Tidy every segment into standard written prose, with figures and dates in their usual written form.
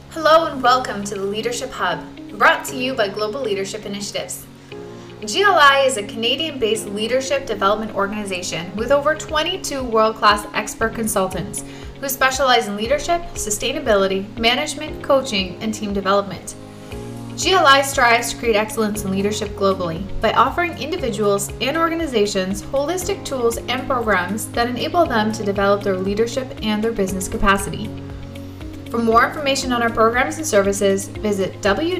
Hello and welcome to the Leadership Hub, brought to you by Global Leadership Initiatives. GLI is a Canadian-based leadership development organization with over 22 world-class expert consultants who specialize in leadership, sustainability, management, coaching, and team development. GLI strives to create excellence in leadership globally by offering individuals and organizations holistic tools and programs that enable them to develop their leadership and their business capacity. For more information on our programs and services, visit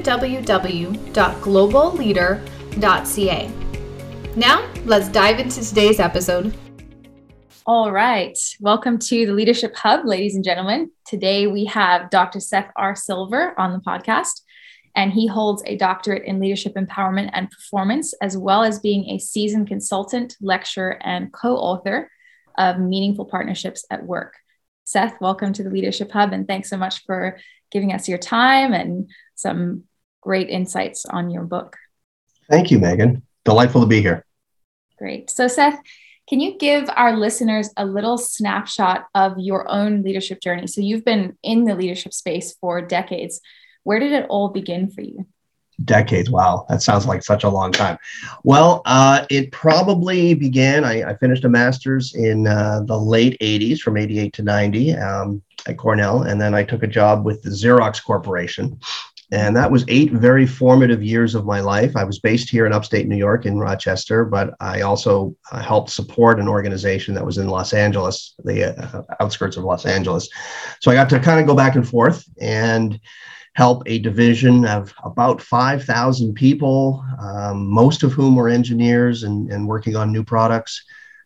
www.globalleader.ca. Now, let's dive into today's episode. All right. Welcome to the Leadership Hub, ladies and gentlemen. Today, we have Dr. Seth R. Silver on the podcast, and he holds a doctorate in leadership empowerment and performance, as well as being a seasoned consultant, lecturer, and co-author of Meaningful Partnerships at Work. Seth, welcome to the Leadership Hub, and thanks so much for giving us your time and some great insights on your book. Thank you, Megan. Delightful to be here. Great. So, Seth, can you give our listeners a little snapshot of your own leadership journey? So you've been in the leadership space for decades. Where did it all begin for you? Decades. Wow. That sounds like such a long time. Well, it probably began, I finished a master's in the late 80s from 88 to 90 at Cornell. And then I took a job with the Xerox Corporation. And that was 8 very formative years of my life. I was based here in upstate New York in Rochester, but I also helped support an organization that was in Los Angeles, the outskirts of Los Angeles. So I got to kind of go back and forth and help a division of about 5,000 people, most of whom were engineers and working on new products.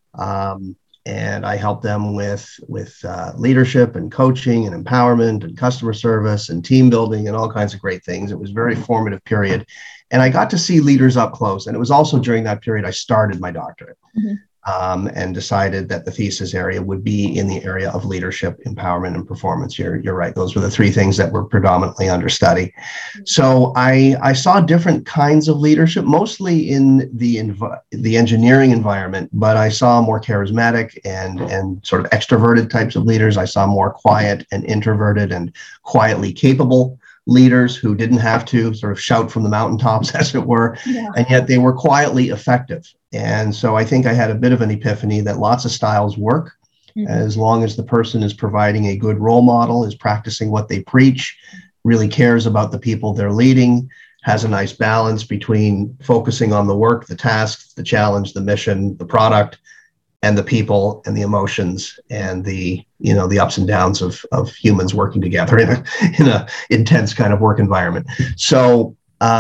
And I helped them with leadership and coaching and empowerment and customer service and team building and all kinds of great things. It was a very formative period. And I got to see leaders up close. And it was also during that period I started my doctorate. And decided that the thesis area would be in the area of leadership, empowerment, and performance. You're right. Those were the 3 things that were predominantly under study. So I saw different kinds of leadership, mostly in the engineering environment, but I saw more charismatic and sort of extroverted types of leaders. I saw more quiet and introverted and quietly capable leaders who didn't have to sort of shout from the mountaintops, as it were, and yet they were quietly effective. And so I think I had a bit of an epiphany that lots of styles work as long as the person is providing a good role model, is practicing what they preach, really cares about the people they're leading, has a nice balance between focusing on the work, the tasks, the challenge, the mission, the product, and the people and the emotions and the ups and downs of humans working together in a intense kind of work environment. So,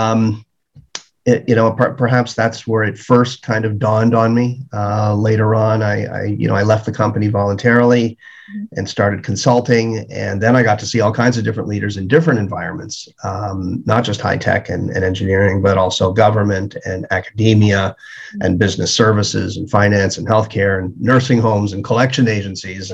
perhaps that's where it first kind of dawned on me. Later on, I left the company voluntarily and started consulting. And then I got to see all kinds of different leaders in different environments, not just high tech and engineering, but also government and academia and business services and finance and healthcare and nursing homes and collection agencies.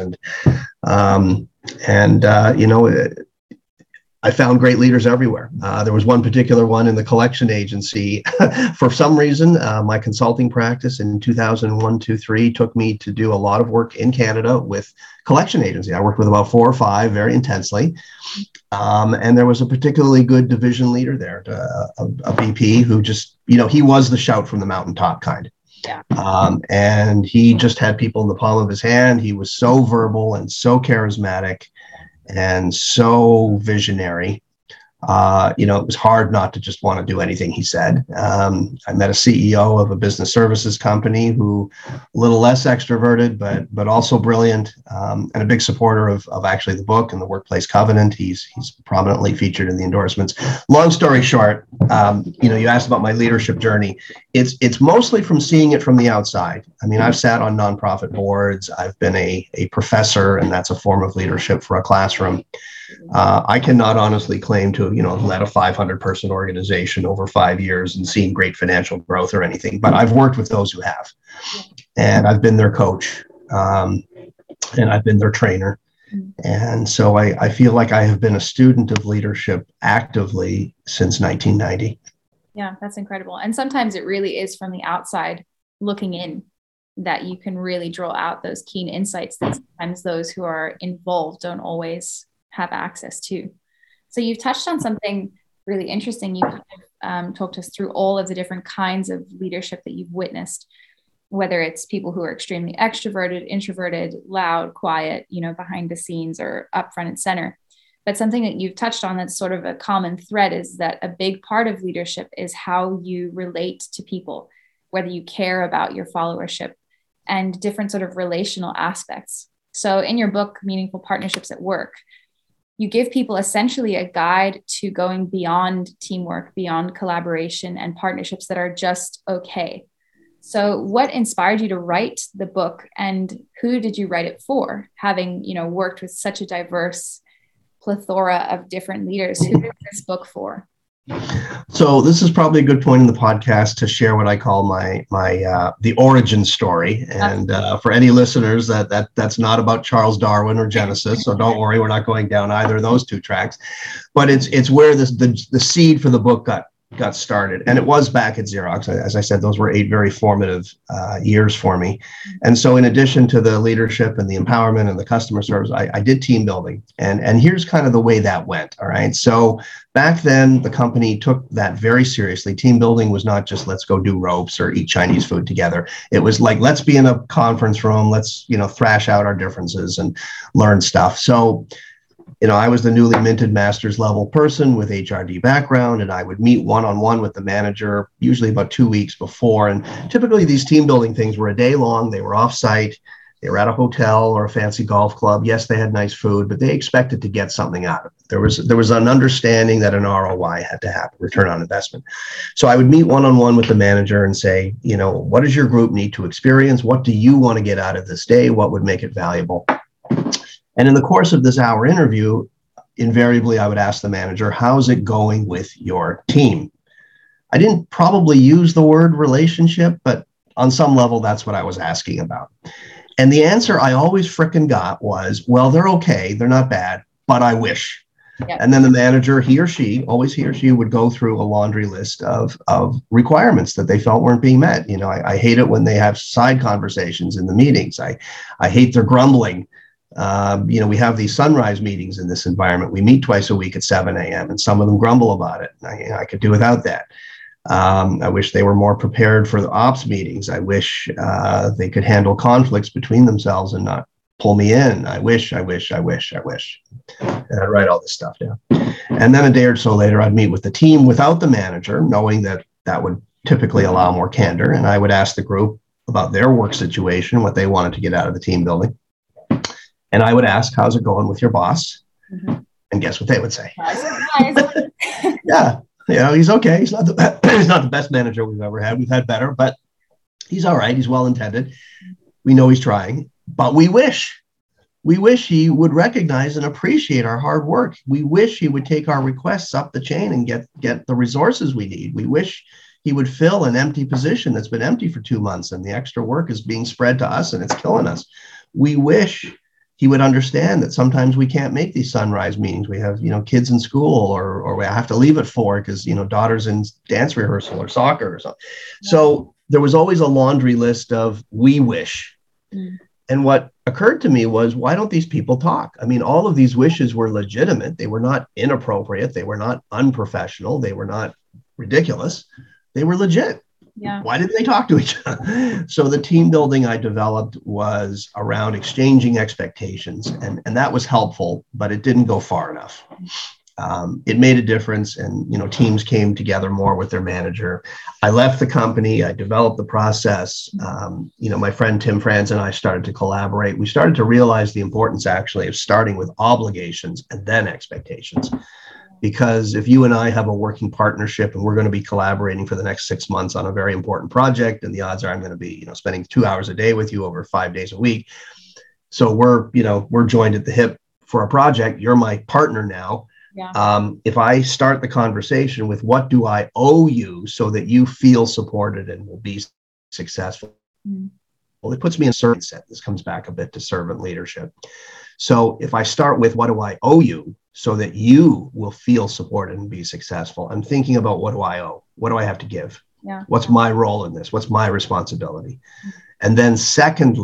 I found great leaders everywhere. There was one particular one in the collection agency. For some reason, my consulting practice in 2001, 2, 3 took me to do a lot of work in Canada with collection agency. I worked with about 4 or 5 very intensely. And there was a particularly good division leader there, a VP who just, he was the shout from the mountaintop kind. Yeah. And he just had people in the palm of his hand. He was so verbal and so charismatic and so visionary. It was hard not to just want to do anything he said. I met a CEO of a business services company who a little less extroverted, but also brilliant, and a big supporter of actually the book and the Workplace Covenant. He's prominently featured in the endorsements. Long story short, you asked about my leadership journey. It's mostly from seeing it from the outside. I mean, I've sat on nonprofit boards. I've been a professor, and that's a form of leadership for a classroom. I cannot honestly claim to have led a 500-person organization over 5 years and seen great financial growth or anything, but I've worked with those who have, and I've been their coach, and I've been their trainer. And so I feel like I have been a student of leadership actively since 1990. Yeah, that's incredible. And sometimes it really is from the outside looking in that you can really draw out those keen insights that sometimes those who are involved don't always have access to. So you've touched on something really interesting. You kind of talked us through all of the different kinds of leadership that you've witnessed, whether it's people who are extremely extroverted, introverted, loud, quiet, behind the scenes or up front and center. But something that you've touched on that's sort of a common thread is that a big part of leadership is how you relate to people, whether you care about your followership and different sort of relational aspects. So in your book, Meaningful Partnerships at Work, you give people essentially a guide to going beyond teamwork, beyond collaboration and partnerships that are just okay. So what inspired you to write the book, and who did you write it for? Having, worked with such a diverse plethora of different leaders, who is this book for? So this is probably a good point in the podcast to share what I call my the origin story. And for any listeners, that's not about Charles Darwin or Genesis. So don't worry, we're not going down either of those two tracks. But it's where the seed for the book got started. And it was back at Xerox. As I said, those were 8 very formative years for me. And so in addition to the leadership and the empowerment and the customer service, I did team building. And here's kind of the way that went. All right. So back then, the company took that very seriously. Team building was not just let's go do ropes or eat Chinese food together. It was like, let's be in a conference room. Let's, thrash out our differences and learn stuff. So I was the newly minted master's level person with HRD background, and I would meet one-on-one with the manager, usually about 2 weeks before. And typically these team building things were a day long. They were off-site. They were at a hotel or a fancy golf club. Yes, they had nice food, but they expected to get something out of it. There was an understanding that an ROI had to happen, return on investment. So I would meet one-on-one with the manager and say, what does your group need to experience? What do you want to get out of this day? What would make it valuable? And in the course of this hour interview, invariably, I would ask the manager, how's it going with your team? I didn't probably use the word relationship, but on some level, that's what I was asking about. And the answer I always frickin' got was, well, they're okay. They're not bad, but I wish. Yeah. And then the manager, he or she would go through a laundry list of requirements that they felt weren't being met. I hate it when they have side conversations in the meetings. I hate their grumbling. We have these sunrise meetings in this environment. We meet twice a week at 7 a.m. and some of them grumble about it. I could do without that. I wish they were more prepared for the ops meetings. I wish they could handle conflicts between themselves and not pull me in. I wish. And I'd write all this stuff down. And then a day or so later, I'd meet with the team without the manager, knowing that would typically allow more candor. And I would ask the group about their work situation, what they wanted to get out of the team building. And I would ask, how's it going with your boss? Mm-hmm. And guess what they would say? Yeah, he's okay. He's not the best manager we've ever had. We've had better, but he's all right. He's well-intended. We know he's trying, but we wish he would recognize and appreciate our hard work. We wish he would take our requests up the chain and get the resources we need. We wish he would fill an empty position that's been empty for 2 months and the extra work is being spread to us and it's killing us. We wish he would understand that sometimes we can't make these sunrise meetings. We have, kids in school or we have to leave at 4 because, daughter's in dance rehearsal or soccer or something. Yeah. So there was always a laundry list of we wish. Mm. And what occurred to me was, why don't these people talk? I mean, all of these wishes were legitimate. They were not inappropriate. They were not unprofessional. They were not ridiculous. They were legit. Yeah. Why didn't they talk to each other? So the team building I developed was around exchanging expectations, and that was helpful, but it didn't go far enough. It made a difference, and teams came together more with their manager. I left the company. I developed the process. My friend Tim Franz and I started to collaborate. We started to realize the importance actually of starting with obligations and then expectations. Because if you and I have a working partnership and we're going to be collaborating for the next 6 months on a very important project, and the odds are I'm going to be, spending 2 hours a day with you over 5 days a week. So we're joined at the hip for a project. You're my partner now. Yeah. If I start the conversation with what do I owe you so that you feel supported and will be successful, well, it puts me in servant set. This comes back a bit to servant leadership. So if I start with what do I owe you so that you will feel supported and be successful, I'm thinking about what do I owe? What do I have to give? Yeah. What's my role in this? What's my responsibility? Mm-hmm. And then secondly,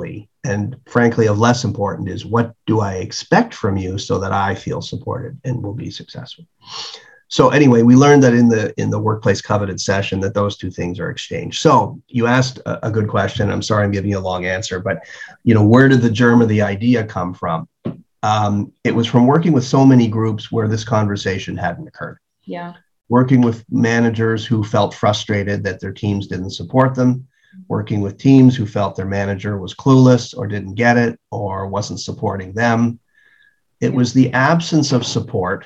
And frankly, of less important is, what do I expect from you so that I feel supported and will be successful? So anyway, we learned that in the workplace covenant session that those two things are exchanged. So you asked a good question. I'm sorry I'm giving you a long answer, but where did the germ of the idea come from? It was from working with so many groups where this conversation hadn't occurred. Yeah. Working with managers who felt frustrated that their teams didn't support them, working with teams who felt their manager was clueless or didn't get it or wasn't supporting them. It was the absence of support.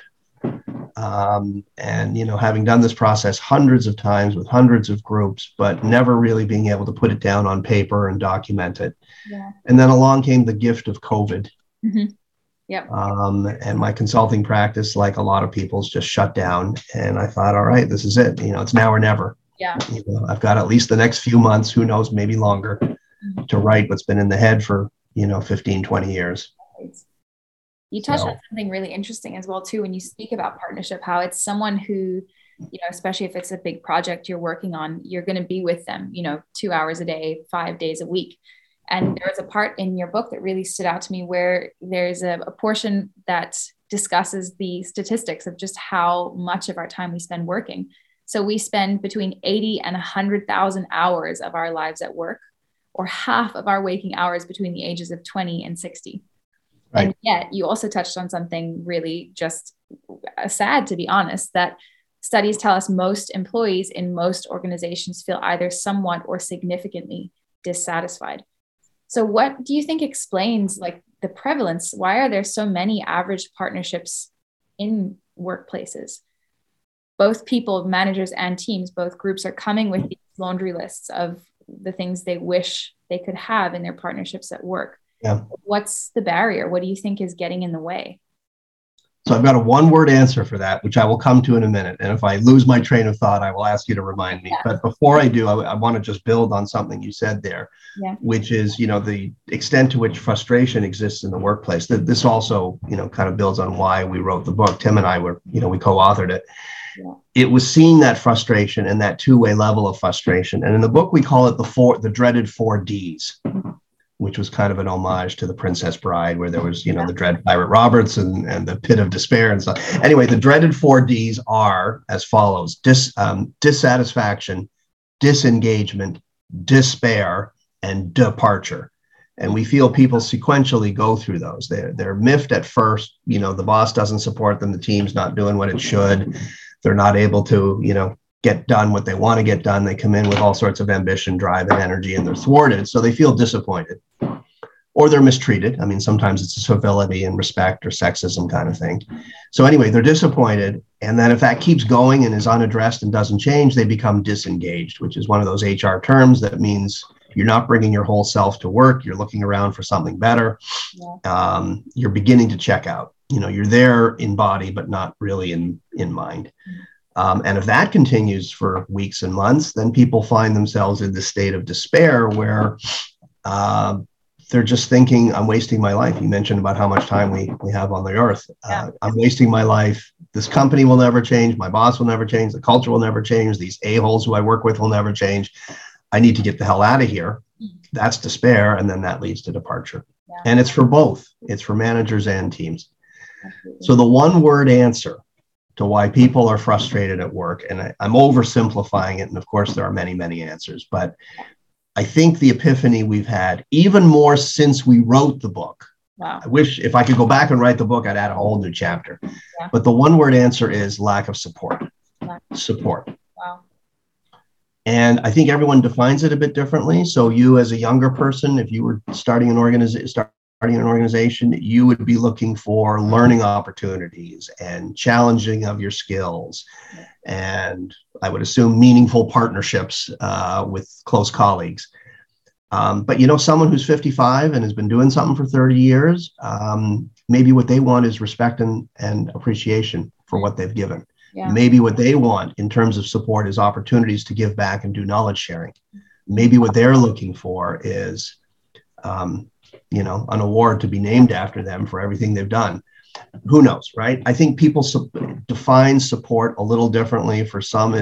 And, having done this process hundreds of times with hundreds of groups, but never really being able to put it down on paper and document it. Yeah. And then along came the gift of COVID. Mm-hmm. Yep. And my consulting practice, like a lot of people's, just shut down. And I thought, all right, this is it. It's now or never. Yeah. I've got at least the next few months, who knows, maybe longer, to write what's been in the head for, 15, 20 years. You touched on something really interesting as well, too, when you speak about partnership, how it's someone who, especially if it's a big project you're working on, you're going to be with them, 2 hours a day, 5 days a week. And there was a part in your book that really stood out to me where there's a portion that discusses the statistics of just how much of our time we spend working. So we spend between 80 and 100,000 hours of our lives at work, or half of our waking hours between the ages of 20 and 60. Right. And yet you also touched on something really just sad, to be honest, that studies tell us most employees in most organizations feel either somewhat or significantly dissatisfied. So what do you think explains the prevalence? Why are there so many average partnerships in workplaces? Both people, managers and teams, both groups are coming with these laundry lists of the things they wish they could have in their partnerships at work. Yeah. What's the barrier? What do you think is getting in the way? So I've got a one-word answer for that, which I will come to in a minute. And if I lose my train of thought, I will ask you to remind me. Yeah. But before I do, I want to just build on something you said there, which is, the extent to which frustration exists in the workplace. This also, kind of builds on why we wrote the book. Tim and I were, we co-authored it. Yeah. It was seeing that frustration and that two-way level of frustration. And in the book, we call it the dreaded 4 Ds. Mm-hmm. Which was kind of an homage to The Princess Bride, where there was, the dread Pirate Roberts and the pit of despair and stuff. Anyway, the dreaded 4 Ds are as follows: dissatisfaction, disengagement, despair, and departure. And we feel people sequentially go through those. They're miffed at first. The boss doesn't support them. The team's not doing what it should. They're not able to, get done what they want to get done. They come in with all sorts of ambition, drive, and energy, and they're thwarted. So they feel disappointed. Or they're mistreated. I mean, sometimes it's a civility and respect or sexism kind of thing. So anyway, they're disappointed. And then if that keeps going and is unaddressed and doesn't change, they become disengaged, which is one of those HR terms that means you're not bringing your whole self to work. You're looking around for something better. Yeah. You're beginning to check out. You're there in body, but not really in mind. And if that continues for weeks and months, then people find themselves in this state of despair where they're just thinking, I'm wasting my life. You mentioned about how much time we have on the earth. I'm wasting my life. This company will never change. My boss will never change. The culture will never change. These a-holes who I work with will never change. I need to get the hell out of here. That's despair. And then that leads to departure. Yeah. And it's for both. It's for managers and teams. Absolutely. So the one word answer to why people are frustrated at work, and I'm oversimplifying it, and of course there are many, many answers, but I think the epiphany we've had, even more since we wrote the book. Wow. I wish if I could go back and write the book, I'd add a whole new chapter. Yeah. But the one word answer is lack of support. Support. Wow. And I think everyone defines it a bit differently. So you as a younger person, if you were starting an organization, you would be looking for learning opportunities and challenging of your skills. And I would assume meaningful partnerships with close colleagues. But someone who's 55 and has been doing something for 30 years, maybe what they want is respect and appreciation for what they've given. Yeah. Maybe what they want in terms of support is opportunities to give back and do knowledge sharing. Maybe what they're looking for is, an award to be named after them for everything they've done. Who knows, right? I think people define support a little differently. For some,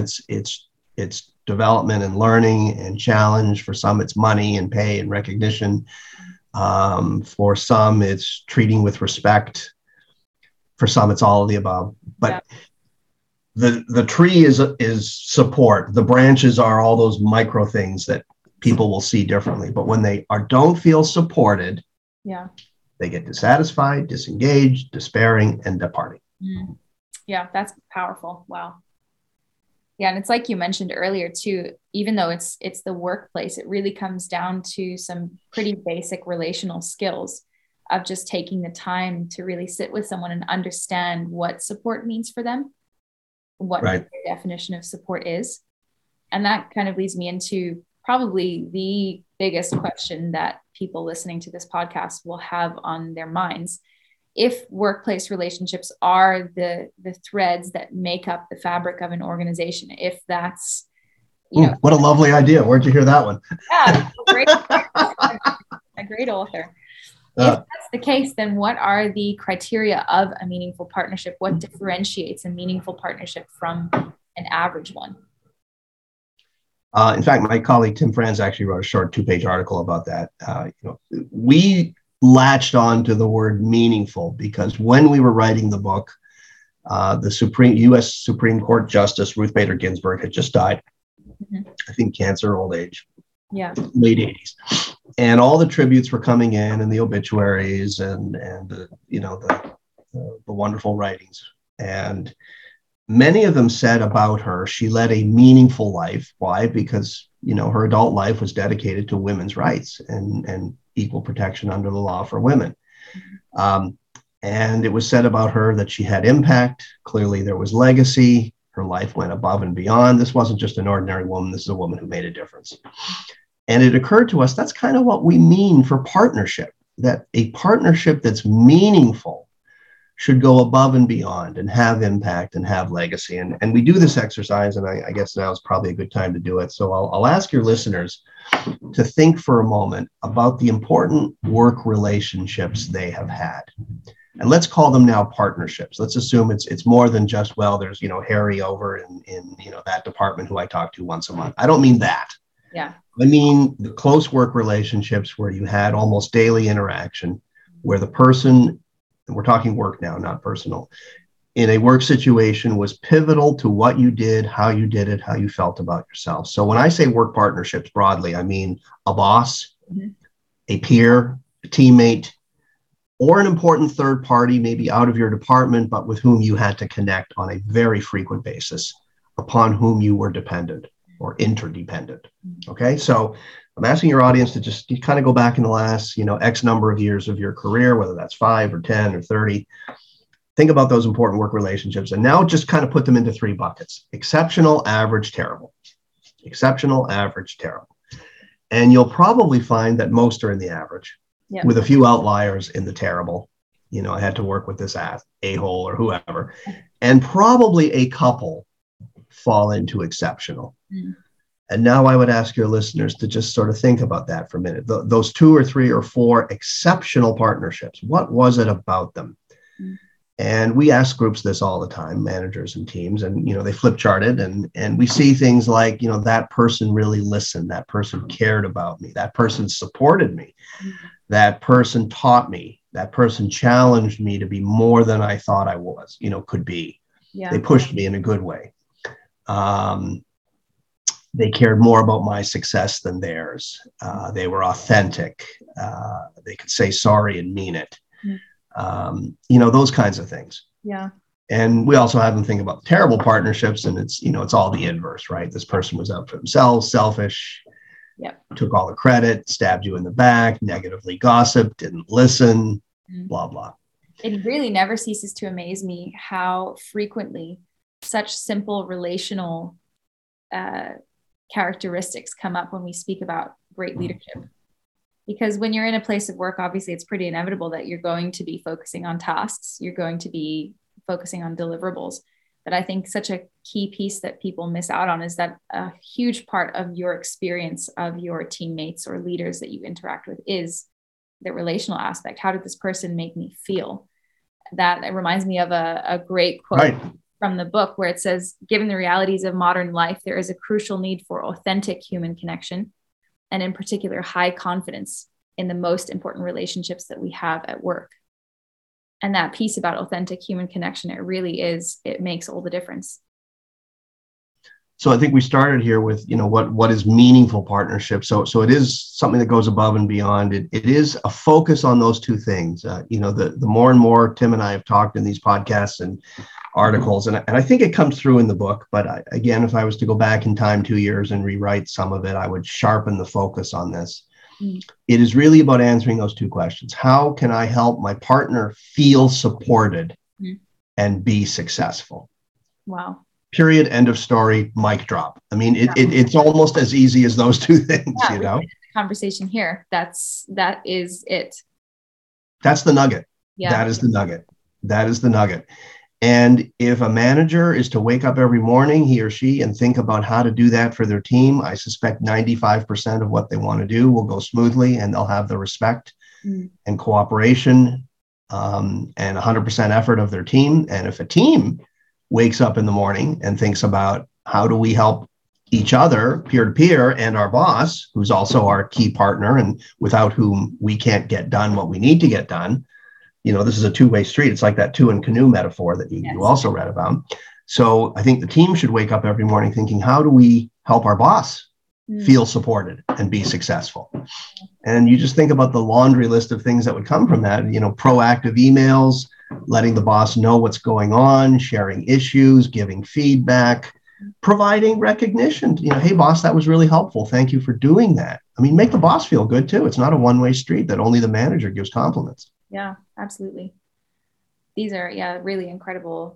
it's development and learning and challenge. For some, it's money and pay and recognition. For some, it's treating with respect. For some, it's all of the above. But the tree is support. The branches are all those micro things that people will see differently. But when they don't feel supported, they get dissatisfied, disengaged, despairing, and departing. Yeah, that's powerful. Wow. Yeah, and it's like you mentioned earlier too, even though it's the workplace, it really comes down to some pretty basic relational skills of just taking the time to really sit with someone and understand what support means for them, what their definition of support is. And that kind of leads me into probably the biggest question that people listening to this podcast will have on their minds. If workplace relationships are the threads that make up the fabric of an organization, if that's, what a lovely idea. Where'd you hear that one? Yeah, a great author. If that's the case, then what are the criteria of a meaningful partnership? What differentiates a meaningful partnership from an average one? In fact, my colleague Tim Franz actually wrote a short 2-page article about that. We latched on to the word meaningful because when we were writing the book, the U.S. Supreme Court Justice Ruth Bader Ginsburg had just died. I think cancer, old age. Yeah. Late 80s. And all the tributes were coming in and the obituaries and the wonderful writings. And many of them said about her, she led a meaningful life. Why? Because, her adult life was dedicated to women's rights and equal protection under the law for women. And it was said about her that she had impact. Clearly, there was legacy. Her life went above and beyond. This wasn't just an ordinary woman. This is a woman who made a difference. And it occurred to us, that's kind of what we mean for partnership, that a partnership that's meaningful should go above and beyond and have impact and have legacy. And we do this exercise, and I guess now is probably a good time to do it. So I'll ask your listeners to think for a moment about the important work relationships they have had. And let's call them now partnerships. Let's assume it's more than just, there's, Harry over in that department who I talk to once a month. I don't mean that. Yeah. I mean the close work relationships where you had almost daily interaction, where the person, and we're talking work now, not personal, in a work situation was pivotal to what you did, how you did it, how you felt about yourself. So when I say work partnerships broadly, I mean a boss, a peer, a teammate, or an important third party, maybe out of your department, but with whom you had to connect on a very frequent basis, upon whom you were dependent or interdependent. Okay, so I'm asking your audience to just kind of go back in the last, X number of years of your career, whether that's 5 or 10 or 30. Think about those important work relationships and now just kind of put them into 3 buckets: exceptional, average, terrible. Exceptional, average, terrible. And you'll probably find that most are in the average, with a few outliers in the terrible. I had to work with this a-hole or whoever, and probably a couple fall into exceptional. And now I would ask your listeners to just sort of think about that for a minute. Those 2 or 3 or 4 exceptional partnerships, what was it about them? And we ask groups this all the time, managers and teams, and, they flip charted and we see things like, that person really listened. That person cared about me. That person supported me. That person taught me. That person challenged me to be more than I thought I was, could be. Yeah. They pushed me in a good way. They cared more about my success than theirs. They were authentic. They could say sorry and mean it. Those kinds of things. Yeah. And we also have them think about terrible partnerships, and it's all the inverse, right? This person was out for themselves, selfish, took all the credit, stabbed you in the back, negatively gossiped, didn't listen, blah, blah. It really never ceases to amaze me how frequently such simple relational characteristics come up when we speak about great leadership. Because when you're in a place of work, obviously it's pretty inevitable that you're going to be focusing on tasks, you're going to be focusing on deliverables. But I think such a key piece that people miss out on is that a huge part of your experience of your teammates or leaders that you interact with is the relational aspect. How did this person make me feel? That it reminds me of a great quote from the book where it says, given the realities of modern life, there is a crucial need for authentic human connection, and in particular, high confidence in the most important relationships that we have at work. And that piece about authentic human connection, it really is, it makes all the difference. So I think we started here with, what is meaningful partnership. So it is something that goes above and beyond. It is a focus on those two things. The more and more Tim and I have talked in these podcasts and articles, and I think it comes through in the book. But again, if I was to go back in time 2 years and rewrite some of it, I would sharpen the focus on this. It is really about answering those two questions. How can I help my partner feel supported and be successful? Wow. Period. End of story. Mic drop. I mean, it's almost as easy as those two things, Conversation here. That is it. That's the nugget. Yeah. That is the nugget. That is the nugget. And if a manager is to wake up every morning, he or she, and think about how to do that for their team, I suspect 95% of what they want to do will go smoothly, and they'll have the respect and cooperation and 100% effort of their team. And if a team wakes up in the morning and thinks about how do we help each other peer to peer, and our boss, who's also our key partner and without whom we can't get done what we need to get done, this is a two-way street. It's like that two and canoe metaphor that you also read about. So I think the team should wake up every morning thinking, how do we help our boss feel supported and be successful? And you just think about the laundry list of things that would come from that, proactive emails, letting the boss know what's going on, sharing issues, giving feedback, providing recognition. Hey, boss, that was really helpful. Thank you for doing that. I mean, make the boss feel good too. It's not a one-way street that only the manager gives compliments. Yeah, absolutely. These are, really incredible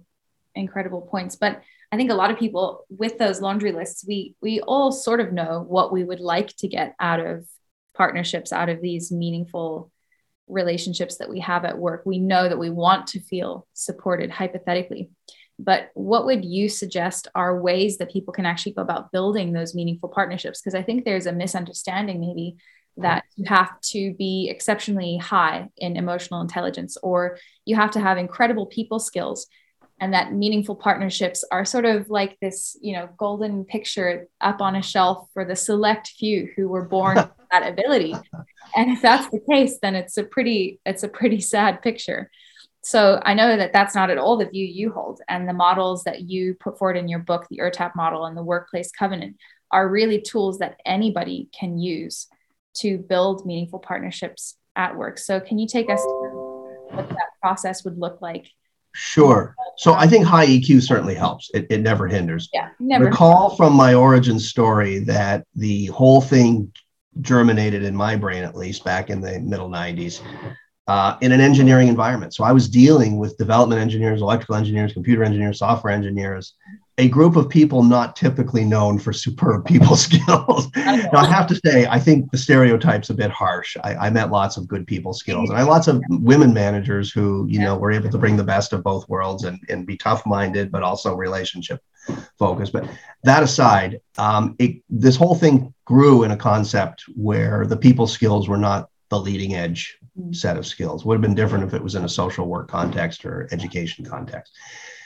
points. But I think a lot of people with those laundry lists, we all sort of know what we would like to get out of partnerships, out of these meaningful relationships that we have at work. We know that we want to feel supported, hypothetically. But what would you suggest are ways that people can actually go about building those meaningful partnerships? Because I think there's a misunderstanding maybe that you have to be exceptionally high in emotional intelligence, or you have to have incredible people skills, and that meaningful partnerships are sort of like this, golden picture up on a shelf for the select few who were born with that ability. And if that's the case, then it's a pretty sad picture. So I know that that's not at all the view you hold, and the models that you put forward in your book, the ERTAP model and the Workplace Covenant, are really tools that anybody can use to build meaningful partnerships at work. So can you take us through what that process would look like? Sure. So I think high EQ certainly helps. It never hinders. Yeah, never. Recall from my origin story that the whole thing germinated in my brain, at least back in the middle 90s, in an engineering environment. So I was dealing with development engineers, electrical engineers, computer engineers, software engineers, a group of people not typically known for superb people skills. Now, I have to say, I think the stereotype's a bit harsh. I met lots of good people skills, and I had lots of women managers who, were able to bring the best of both worlds and be tough-minded, but also relationship focused. But that aside, this whole thing grew in a concept where the people skills were not the leading edge set of skills. Would have been different if it was in a social work context or education context.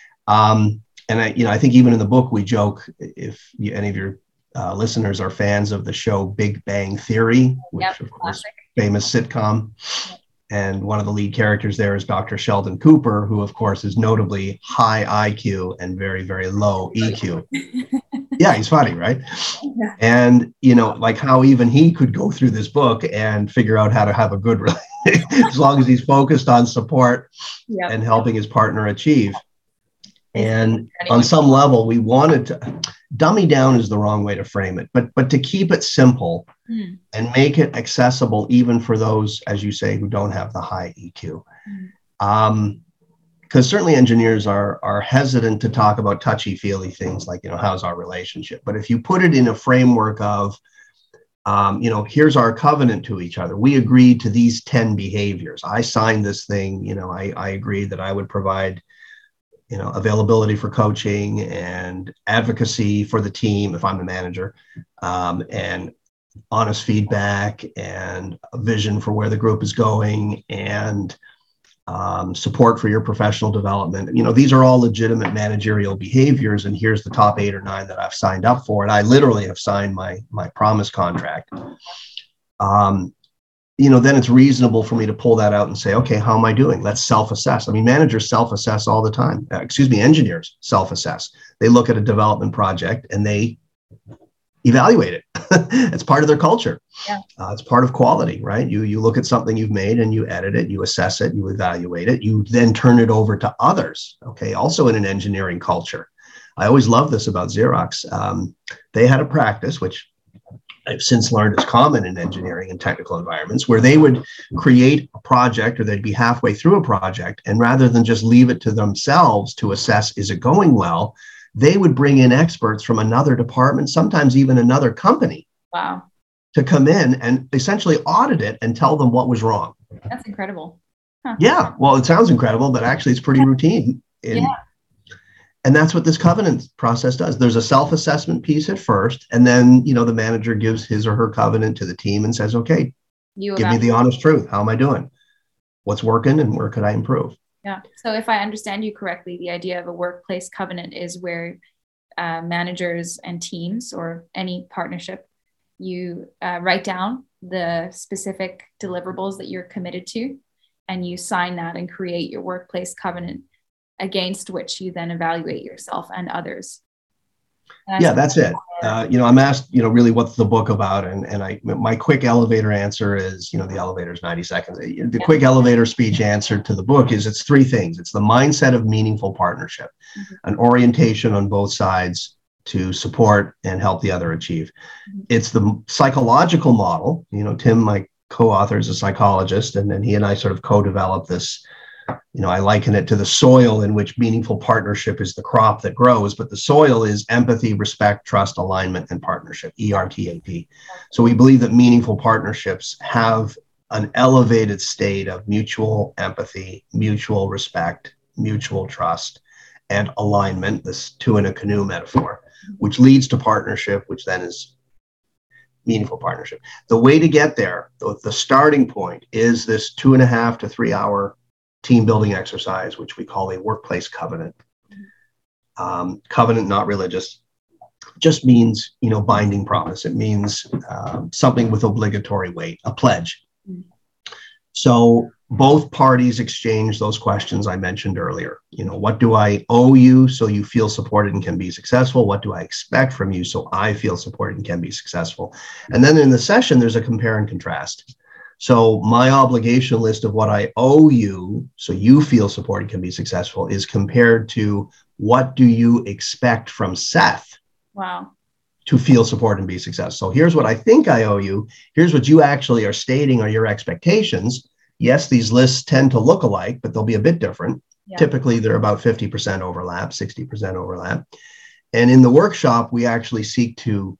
And I think even in the book, we joke, if any of your listeners are fans of the show Big Bang Theory, which of course, famous sitcom. And one of the lead characters there is Dr. Sheldon Cooper, who of course is notably high IQ and very, very low EQ. Yeah, he's funny, right? Yeah. And, like how even he could go through this book and figure out how to have a good relationship as long as he's focused on support and helping his partner achieve. And on some level, we wanted to dummy down is the wrong way to frame it, but to keep it simple and make it accessible even for those, as you say, who don't have the high EQ. Because certainly engineers are hesitant to talk about touchy-feely things like, how's our relationship? But if you put it in a framework of, here's our covenant to each other. We agreed to these 10 behaviors. I signed this thing. I agreed that I would provide availability for coaching and advocacy for the team if I'm the manager, and honest feedback and a vision for where the group is going, and support for your professional development. These are all legitimate managerial behaviors, and here's the top 8 or 9 that I've signed up for. And I literally have signed my promise contract. then it's reasonable for me to pull that out and say, okay, how am I doing? Let's self-assess. I mean, managers self-assess all the time. Engineers self-assess. They look at a development project and they evaluate it. It's part of their culture. Yeah. It's part of quality, right? You look at something you've made and you edit it, you assess it, you evaluate it, you then turn it over to others. Okay. Also in an engineering culture. I always love this about Xerox. They had a practice, which I've since learned is common in engineering and technical environments, where they would create a project or they'd be halfway through a project. And rather than just leave it to themselves to assess, is it going well? They would bring in experts from another department, sometimes even another company. Wow. To come in and essentially audit it and tell them what was wrong. That's incredible. Huh. Yeah. Well, it sounds incredible, but actually it's pretty routine. And that's what this covenant process does. There's a self-assessment piece at first, and then, the manager gives his or her covenant to the team and says, okay, give me the honest truth. How am I doing? What's working and where could I improve? Yeah. So if I understand you correctly, the idea of a workplace covenant is where managers and teams or any partnership, you write down the specific deliverables that you're committed to, and you sign that and create your workplace covenant against which you then evaluate yourself and others. Yeah, that's it. I'm asked, really what's the book about? And my quick elevator answer is, the elevator is 90 seconds. The quick elevator speech answer to the book is it's three things. It's the mindset of meaningful partnership, an orientation on both sides to support and help the other achieve. It's the psychological model. Tim, my co-author, is a psychologist, and then he and I sort of co-developed this. I liken it to the soil in which meaningful partnership is the crop that grows, but the soil is empathy, respect, trust, alignment, and partnership, ERTAP. So we believe that meaningful partnerships have an elevated state of mutual empathy, mutual respect, mutual trust, and alignment, this two in a canoe metaphor, which leads to partnership, which then is meaningful partnership. The way to get there, the starting point, is this 2.5 to 3 hour team building exercise, which we call a workplace covenant. Covenant, not religious, just means, binding promise. It means something with obligatory weight, a pledge. So both parties exchange those questions I mentioned earlier. What do I owe you so you feel supported and can be successful? What do I expect from you so I feel supported and can be successful? And then in the session, there's a compare and contrast. So my obligation list of what I owe you so you feel supported and can be successful is compared to what do you expect from Seth to feel supported and be successful. So here's what I think I owe you. Here's what you actually are stating are your expectations. Yes, these lists tend to look alike, but they'll be a bit different. Yeah. Typically, they're about 50% overlap, 60% overlap. And in the workshop, we actually seek to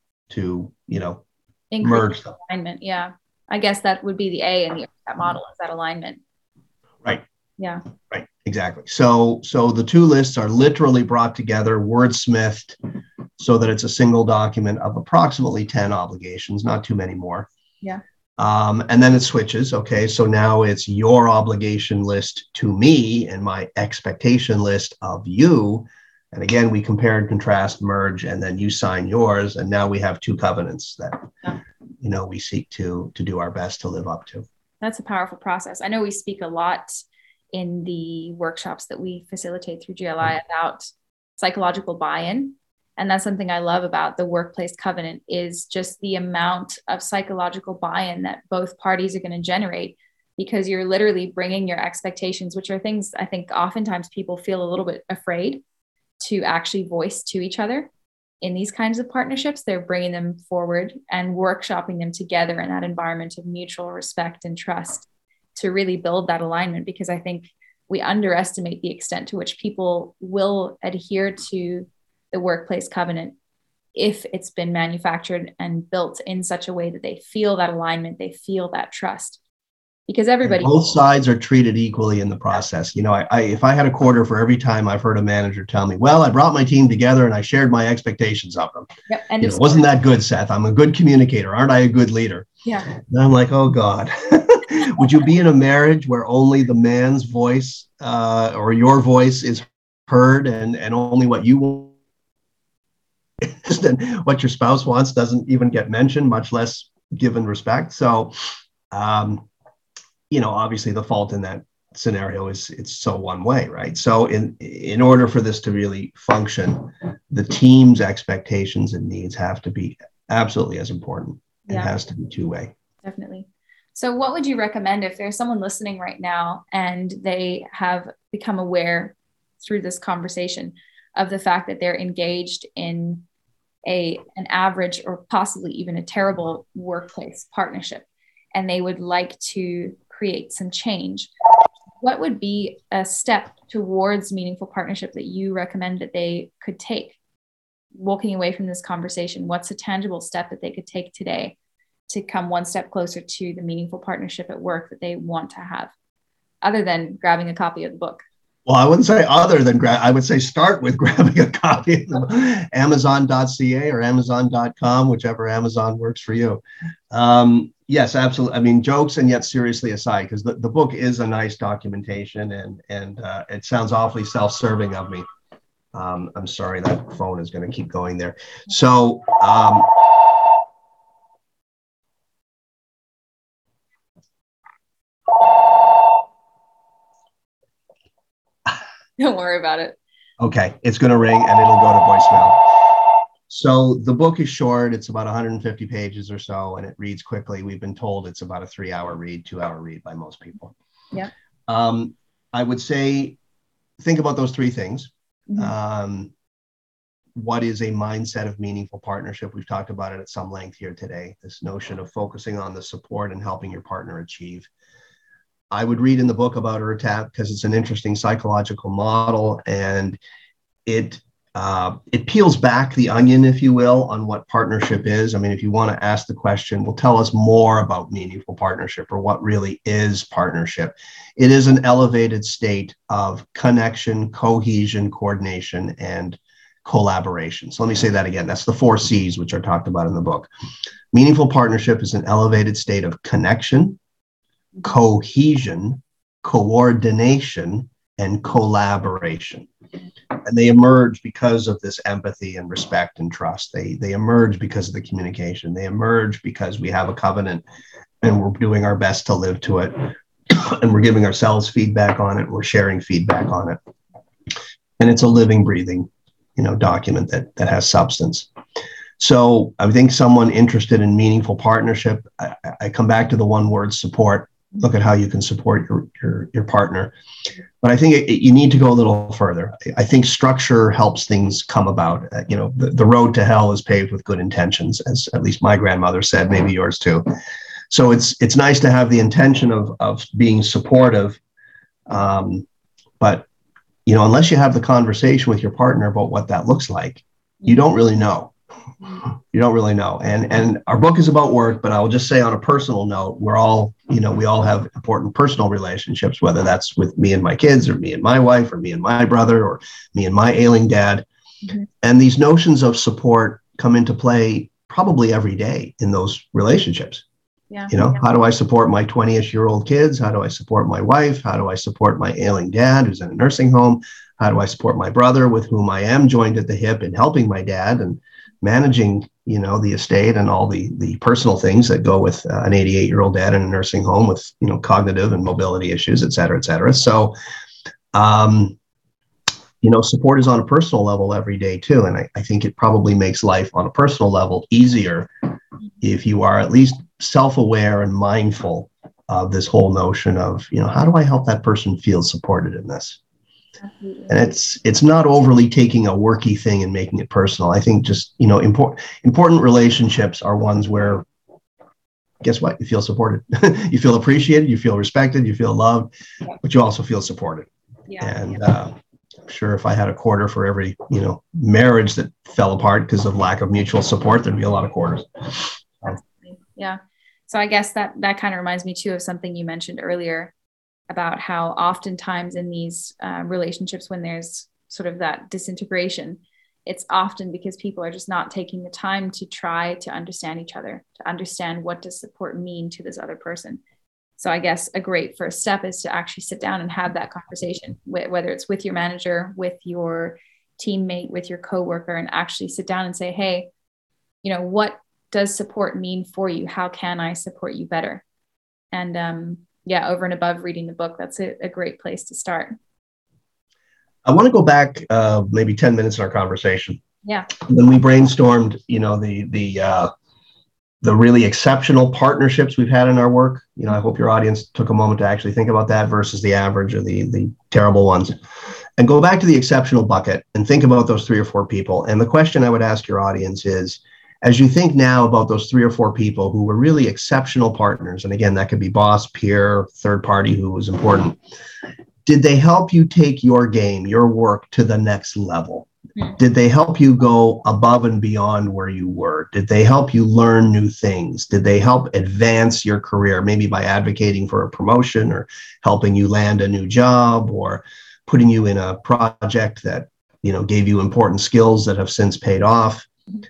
merge them. Alignment, yeah. I guess that would be the A in that model, is that alignment. Right. Yeah. Right. Exactly. So the two lists are literally brought together, wordsmithed, so that it's a single document of approximately 10 obligations, not too many more. Yeah. And then it switches. Okay. So now it's your obligation list to me and my expectation list of you. And again, we compare and contrast, merge, and then you sign yours. And now we have two covenants that, we seek to do our best to live up to. That's a powerful process. I know we speak a lot in the workshops that we facilitate through GLI about psychological buy-in. And that's something I love about the workplace covenant is just the amount of psychological buy-in that both parties are going to generate, because you're literally bringing your expectations, which are things I think oftentimes people feel a little bit afraid to actually voice to each other. In these kinds of partnerships, they're bringing them forward and workshopping them together in that environment of mutual respect and trust to really build that alignment, because I think we underestimate the extent to which people will adhere to the workplace covenant if it's been manufactured and built in such a way that they feel that alignment, they feel that trust. Because everybody, and both sides are treated equally in the process. If I had a quarter for every time I've heard a manager tell me, well, I brought my team together and I shared my expectations of them. Yep. And wasn't that good, Seth? I'm a good communicator. Aren't I a good leader? Yeah. And I'm like, oh God, would you be in a marriage where only the man's voice or your voice is heard and only what you want and what your spouse wants doesn't even get mentioned, much less given respect? So um, obviously the fault in that scenario is it's so one way, right? So in order for this to really function, the team's expectations and needs have to be absolutely as important. It has to be two-way. Definitely. So what would you recommend if there's someone listening right now and they have become aware through this conversation of the fact that they're engaged in an average or possibly even a terrible workplace partnership, and they would like to create some change? What would be a step towards meaningful partnership that you recommend that they could take? Walking away from this conversation, what's a tangible step that they could take today to come one step closer to the meaningful partnership at work that they want to have, other than grabbing a copy of the book? Well, I wouldn't say other than I would say start with grabbing a copy of Amazon.ca or Amazon.com, whichever Amazon works for you. Yes, absolutely. I mean, jokes and yet seriously aside, because the book is a nice documentation, and it sounds awfully self-serving of me. I'm sorry, that phone is going to keep going there. So, don't worry about it. Okay, it's going to ring and it'll go to voicemail. So the book is short. It's about 150 pages or so, and it reads quickly. We've been told it's about a 3-hour read, 2-hour read by most people. Yeah. I would say, think about those three things. Mm-hmm. What is a mindset of meaningful partnership? We've talked about it at some length here today. This notion of focusing on the support and helping your partner achieve. I would read in the book about ERTAP because it's an interesting psychological model, and it peels back the onion, if you will, on what partnership is. I mean, if you want to ask the question, well, tell us more about meaningful partnership, or what really is partnership. It is an elevated state of connection, cohesion, coordination, and collaboration. So let me say that again. That's the 4 C's, which are talked about in the book. Meaningful partnership is an elevated state of connection, cohesion, coordination, and collaboration. And they emerge because of this empathy and respect and trust. They emerge because of the communication. They emerge because we have a covenant and we're doing our best to live to it. And we're giving ourselves feedback on it. We're sharing feedback on it. And it's a living, breathing, document that has substance. So I think someone interested in meaningful partnership, I come back to the one word: support. Look at how you can support your partner. But I think you need to go a little further. I think structure helps things come about. The road to hell is paved with good intentions, as at least my grandmother said, maybe yours too. So it's nice to have the intention of being supportive. But, unless you have the conversation with your partner about what that looks like, you don't really know. You don't really know. And our book is about work, but I'll just say on a personal note, we all have important personal relationships, whether that's with me and my kids, or me and my wife, or me and my brother, or me and my ailing dad. Mm-hmm. And these notions of support come into play probably every day in those relationships. Yeah. How do I support my 20-ish-year-old kids? How do I support my wife? How do I support my ailing dad who's in a nursing home? How do I support my brother, with whom I am joined at the hip in helping my dad and managing, the estate and all the personal things that go with an 88-year-old dad in a nursing home with, cognitive and mobility issues, et cetera, et cetera. So, support is on a personal level every day too. And I think it probably makes life on a personal level easier if you are at least self-aware and mindful of this whole notion of, how do I help that person feel supported in this? Absolutely. And it's not overly taking a worky thing and making it personal. I think just, important relationships are ones where, guess what? You feel supported. You feel appreciated. You feel respected. You feel loved, but you also feel supported. Yeah. And I'm sure if I had a quarter for every, marriage that fell apart because of lack of mutual support, there'd be a lot of quarters. Absolutely. Yeah. So I guess that kind of reminds me too of something you mentioned earlier about how oftentimes in these relationships, when there's sort of that disintegration, it's often because people are just not taking the time to try to understand each other, to understand what does support mean to this other person. So I guess a great first step is to actually sit down and have that conversation, whether it's with your manager, with your teammate, with your coworker, and actually sit down and say, hey, what does support mean for you? How can I support you better? And yeah, over and above reading the book, that's a great place to start. I want to go back maybe 10 minutes in our conversation. Yeah. When we brainstormed, the really exceptional partnerships we've had in our work. I hope your audience took a moment to actually think about that versus the average or the terrible ones. And go back to the exceptional bucket and think about those 3 or 4 people. And the question I would ask your audience is, as you think now about those 3 or 4 people who were really exceptional partners, and again, that could be boss, peer, third party who was important, did they help you take your game, your work to the next level? Did they help you go above and beyond where you were? Did they help you learn new things? Did they help advance your career, maybe by advocating for a promotion or helping you land a new job or putting you in a project that, gave you important skills that have since paid off?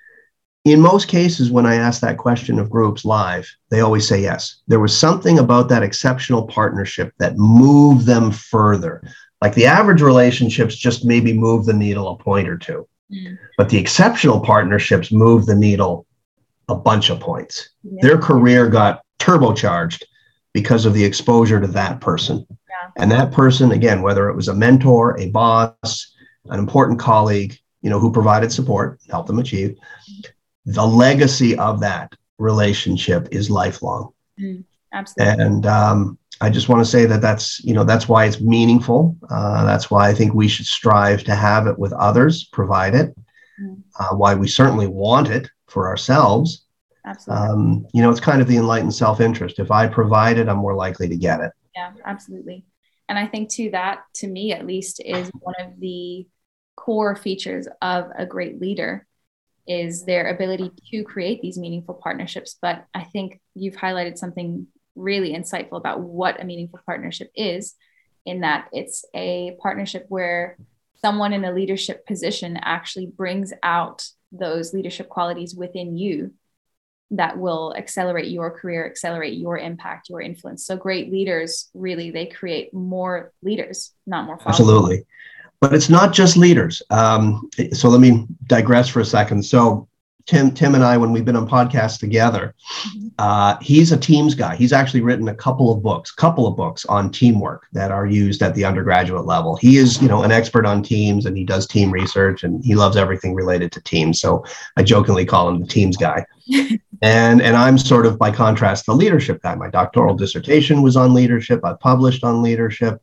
In most cases, when I ask that question of groups live, they always say yes. There was something about that exceptional partnership that moved them further. Like the average relationships just maybe move the needle a point or 2. But the exceptional partnerships move the needle a bunch of points. Yeah. Their career got turbocharged because of the exposure to that person. Yeah. And that person, again, whether it was a mentor, a boss, an important colleague, who provided support, helped them achieve, the legacy of that relationship is lifelong. Absolutely. And I just want to say that's why it's meaningful. That's why I think we should strive to have it with others, provide it. Why we certainly want it for ourselves. Absolutely. It's kind of the enlightened self-interest. If I provide it, I'm more likely to get it. Yeah, absolutely. And I think too, that to me, at least, is one of the core features of a great leader, is their ability to create these meaningful partnerships. But I think you've highlighted something really insightful about what a meaningful partnership is, in that it's a partnership where someone in a leadership position actually brings out those leadership qualities within you that will accelerate your career, accelerate your impact, your influence. So great leaders, really, they create more leaders, not more followers. Absolutely. But it's not just leaders. So let me digress for a second. So Tim and I, when we've been on podcasts together, he's a teams guy. He's actually written a couple of books on teamwork that are used at the undergraduate level. He is, an expert on teams, and he does team research, and he loves everything related to teams. So I jokingly call him the teams guy. And I'm sort of, by contrast, the leadership guy. My doctoral dissertation was on leadership. I published on leadership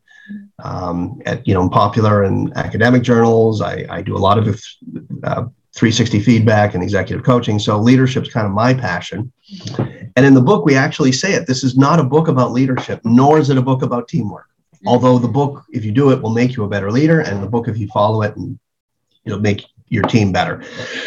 at popular and academic journals. I do a lot of 360 feedback and executive coaching. So leadership's kind of my passion. And in the book, we actually say it. This is not a book about leadership, nor is it a book about teamwork. Although the book, if you do it, will make you a better leader, and the book, if you follow it, and it'll make your team better.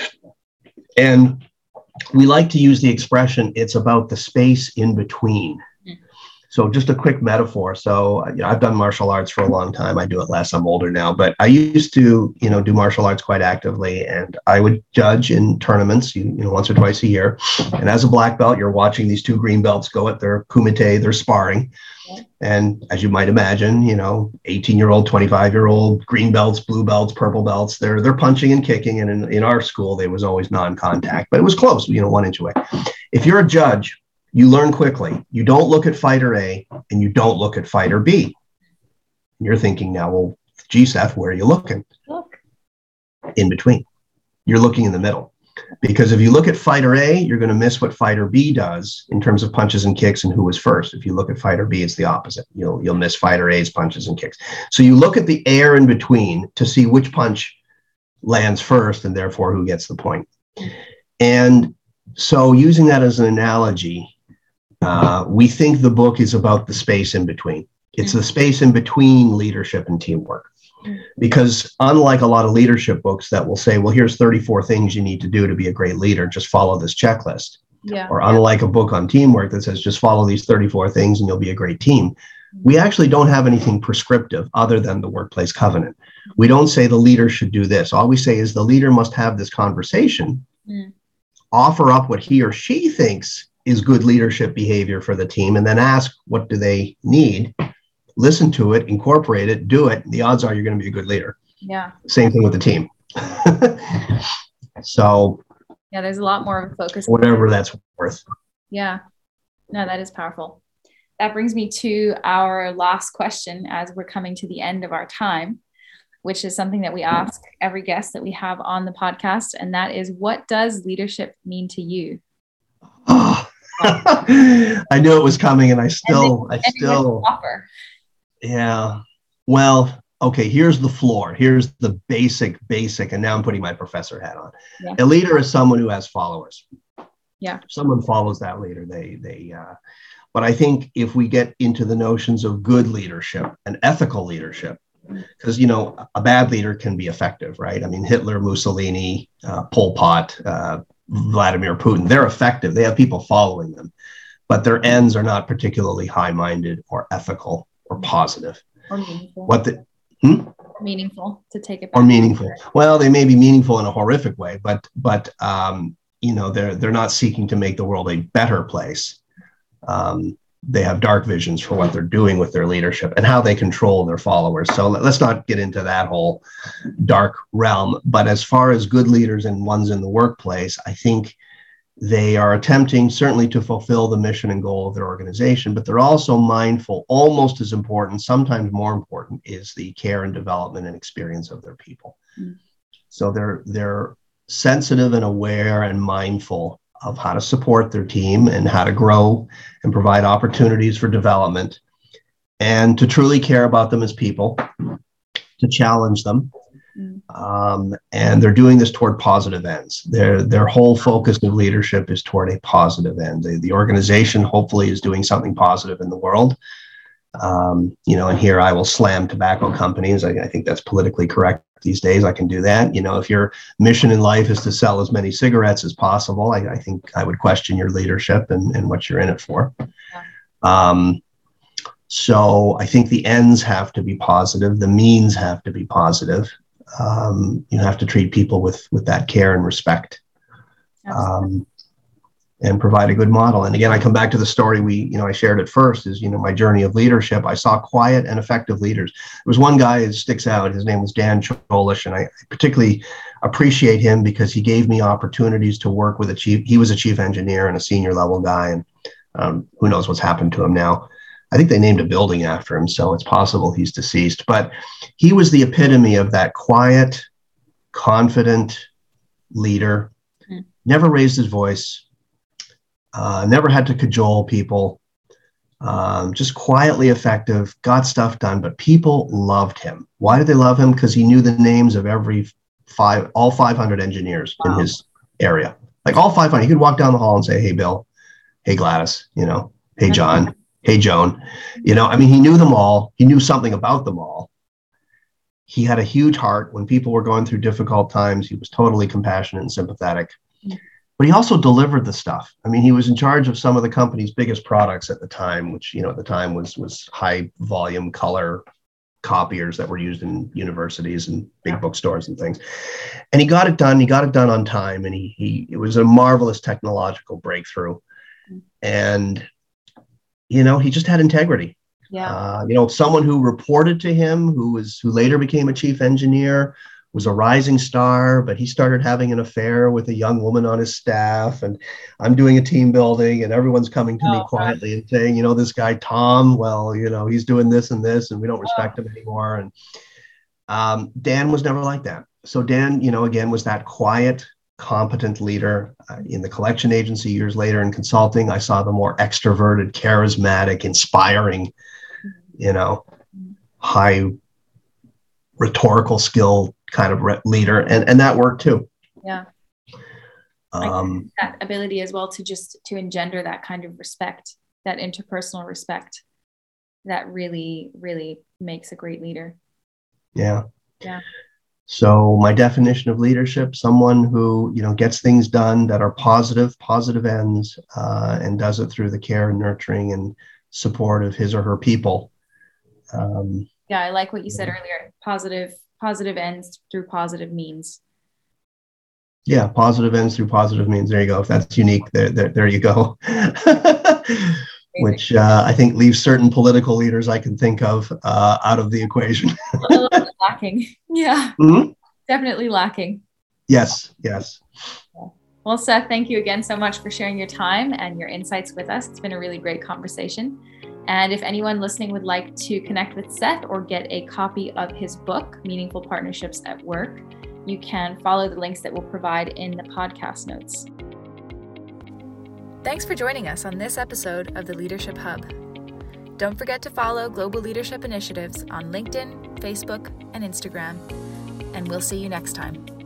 And we like to use the expression, it's about the space in between. So just a quick metaphor. So, I've done martial arts for a long time. I do it less. I'm older now, but I used to, do martial arts quite actively, and I would judge in tournaments, once or twice a year. And as a black belt, you're watching these 2 green belts go at their kumite, their sparring. And as you might imagine, 18-year-old, 25-year-old, green belts, blue belts, purple belts, they're punching and kicking. And in our school, there was always non-contact, but it was close, 1 inch away. If you're a judge, you learn quickly. You don't look at fighter A and you don't look at fighter B. And you're thinking now, well, gee, Seth, where are you looking? Look. In between. You're looking in the middle. Because if you look at fighter A, you're going to miss what fighter B does in terms of punches and kicks and who was first. If you look at fighter B, it's the opposite. You'll miss fighter A's punches and kicks. So you look at the air in between to see which punch lands first, and therefore who gets the point. And so using that as an analogy, we think the book is about the space in between. It's the space in between leadership and teamwork. Because unlike a lot of leadership books that will say, well, here's 34 things you need to do to be a great leader, just follow this checklist. Yeah. Or unlike a book on teamwork that says, just follow these 34 things and you'll be a great team. We actually don't have anything prescriptive other than the workplace covenant. We don't say the leader should do this. All we say is the leader must have this conversation, offer up what he or she thinks is good leadership behavior for the team, and then ask, what do they need? Listen to it, incorporate it, do it. The odds are you're going to be a good leader. Yeah. Same thing with the team. So there's a lot more of a focus. Whatever that's worth. Yeah. No, that is powerful. that brings me to our last question as we're coming to the end of our time, which is something that we ask every guest that we have on the podcast. And that is, what does leadership mean to you? Oh, I knew it was coming, and I still, yeah. Well, okay, here's the floor. Here's the basic, and now I'm putting my professor hat on. Yeah. A leader is someone who has followers. Yeah. If someone follows that leader, but I think if we get into the notions of good leadership and ethical leadership, because, a bad leader can be effective, right? I mean, Hitler, Mussolini, Pol Pot, Vladimir Putin, they're effective. They have people following them, but their ends are not particularly high-minded or ethical or positive. Or meaningful. Meaningful, to take it back. Or meaningful. Well, they may be meaningful in a horrific way, but they're not seeking to make the world a better place. They have dark visions for what they're doing with their leadership and how they control their followers. So let's not get into that whole dark realm. But as far as good leaders and ones in the workplace, I think they are attempting certainly to fulfill the mission and goal of their organization, but they're also mindful, almost as important, sometimes more important, is the care and development and experience of their people. So they're sensitive and aware and mindful of how to support their team and how to grow and provide opportunities for development, and to truly care about them as people, to challenge them. And they're doing this toward positive ends. Their whole focus of leadership is toward a positive end. The organization hopefully is doing something positive in the world. And here I will slam tobacco companies. I think that's politically correct these days. I can do that. If your mission in life is to sell as many cigarettes as possible, I think I would question your leadership and what you're in it for. Yeah. So I think the ends have to be positive. The means have to be positive. You have to treat people with that care and respect. And provide a good model. And again, I come back to the story I shared at first is, my journey of leadership. I saw quiet and effective leaders. There was one guy that sticks out. His name was Dan Cholish, and I particularly appreciate him because he gave me opportunities to work with he was a chief engineer and a senior level guy, and who knows what's happened to him now. I think they named a building after him, so it's possible he's deceased. But he was the epitome of that quiet, confident leader, never raised his voice, never had to cajole people, just quietly effective, got stuff done, but people loved him. Why did they love him? Because he knew the names of all 500 engineers in his area. Like all 500, he could walk down the hall and say, "Hey, Bill, hey, Gladys, hey, John, hey, Joan." He knew them all. He knew something about them all. He had a huge heart. When people were going through difficult times, he was totally compassionate and sympathetic. But he also delivered the stuff. He was in charge of some of the company's biggest products at the time, which, at the time was high volume color copiers that were used in universities and big bookstores and things. And he got it done. He got it done on time. And it was a marvelous technological breakthrough. And, he just had integrity. Yeah. Someone who reported to him, who later became a chief engineer, was a rising star, but he started having an affair with a young woman on his staff. And I'm doing a team building and everyone's coming to me quietly and saying, this guy, Tom, well, he's doing this and this, and we don't respect him anymore. And Dan was never like that. So Dan, again, was that quiet, competent leader. In the collection agency years later in consulting, I saw the more extroverted, charismatic, inspiring, high rhetorical skill kind of leader, and that worked too. Yeah. That ability as well to engender that kind of respect, that interpersonal respect, that really, really makes a great leader. Yeah. Yeah. So my definition of leadership: someone who gets things done that are positive ends, and does it through the care and nurturing and support of his or her people. Yeah, I like what you said earlier. Positive ends through positive means. Yeah, positive ends through positive means. There you go. If that's unique, there you go. Which I think leaves certain political leaders I can think of out of the equation. A little bit lacking. Yeah, Definitely lacking. Yes. Well, Seth, thank you again so much for sharing your time and your insights with us. It's been a really great conversation. And if anyone listening would like to connect with Seth or get a copy of his book, Meaningful Partnerships at Work, you can follow the links that we'll provide in the podcast notes. Thanks for joining us on this episode of the Leadership Hub. Don't forget to follow Global Leadership Initiatives on LinkedIn, Facebook, and Instagram. And we'll see you next time.